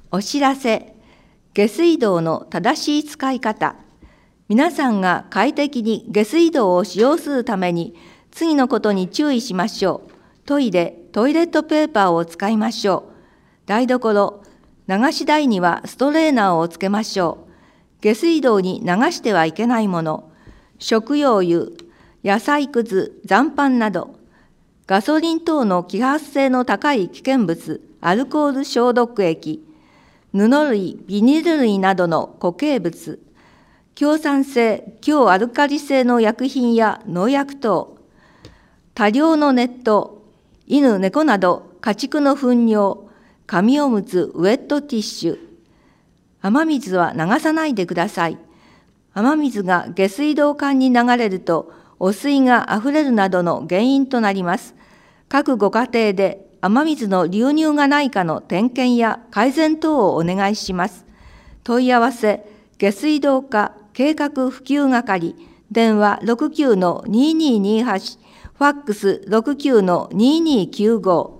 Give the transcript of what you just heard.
お知らせ、下水道の正しい使い方。皆さんが快適に下水道を使用するために、次のことに注意しましょう。トイレットペーパーを使いましょう。台所、流し台にはストレーナーをつけましょう。下水道に流してはいけないもの、食用油、野菜くず、残飯など、ガソリン等の揮発性の高い危険物、アルコール消毒液、布類、ビニール類などの固形物、強酸性、強アルカリ性の薬品や農薬等、多量の熱湯、犬、猫など家畜の糞尿、紙おむつ、ウェットティッシュ、雨水は流さないでください。雨水が下水道管に流れると、汚水があふれるなどの原因となります。各ご家庭で雨水の流入がないかの点検や改善等をお願いします。問い合わせ、下水道課計画普及係、電話 69-2228、ファックス 69-2295